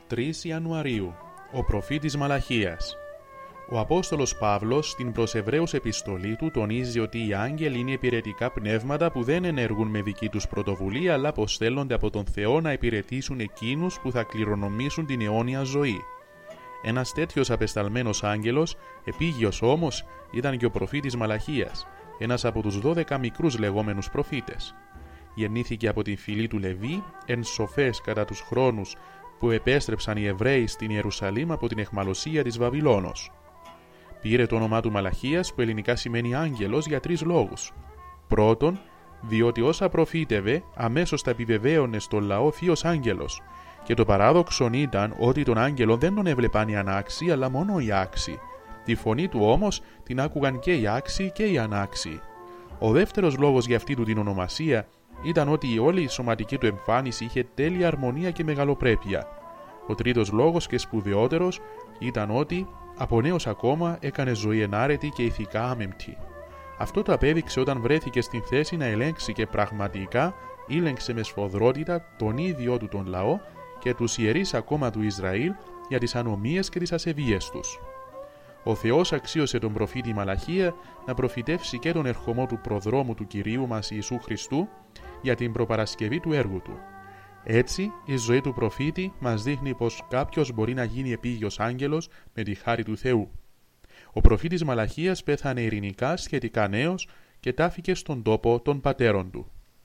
3 Ιανουαρίου. Ο προφήτης Μαλαχίας. Ο Απόστολος Παύλος στην προς Εβραίους επιστολή του τονίζει ότι οι άγγελοι είναι υπηρετικά πνεύματα που δεν ενεργούν με δική τους πρωτοβουλία, αλλά αποστέλλονται από τον Θεό να υπηρετήσουν εκείνους που θα κληρονομήσουν την αιώνια ζωή. Ένας τέτοιος απεσταλμένος άγγελος, επίγειος όμως, ήταν και ο προφήτης Μαλαχίας, ένας από τους 12 μικρούς λεγόμενους προφήτες. Γεννήθηκε από την φυλή του Λεβί, εν σοφές κατά τους χρόνους που επέστρεψαν οι Εβραίοι στην Ιερουσαλήμ από την αιχμαλωσία της Βαβυλώνος. Πήρε το όνομά του Μαλαχίας, που ελληνικά σημαίνει άγγελος, για 3 λόγους. Πρώτον, διότι όσα προφήτευε αμέσως τα επιβεβαίωνε στον λαό θείος άγγελος, και το παράδοξον ήταν ότι τον άγγελο δεν τον έβλεπαν οι ανάξιοι, αλλά μόνο οι άξιοι. Τη φωνή του όμως την άκουγαν και οι άξιοι και οι ανάξιοι. Ο δεύτερος λόγος για αυτή του την ονομασία ήταν ότι όλη η σωματική του εμφάνιση είχε τέλεια αρμονία και μεγαλοπρέπεια. Ο τρίτος λόγος και σπουδαιότερος ήταν ότι από νέος ακόμα έκανε ζωή ενάρετη και ηθικά άμεμπτη. Αυτό το απέδειξε όταν βρέθηκε στην θέση να ελέγξει και πραγματικά ήλεγξε με σφοδρότητα τον ίδιο του τον λαό και τους ιερείς ακόμα του Ισραήλ για τις ανομίες και τις ασεβίες τους. Ο Θεός αξίωσε τον προφήτη Μαλαχία να προφητεύσει και τον ερχομό του προδρόμου του Κυρίου μας Ιησού Χριστού για την προπαρασκευή του έργου του. Έτσι, η ζωή του προφήτη μας δείχνει πως κάποιος μπορεί να γίνει επίγειος άγγελος με τη χάρη του Θεού. Ο προφήτης Μαλαχίας πέθανε ειρηνικά σχετικά νέος και τάφηκε στον τόπο των πατέρων του.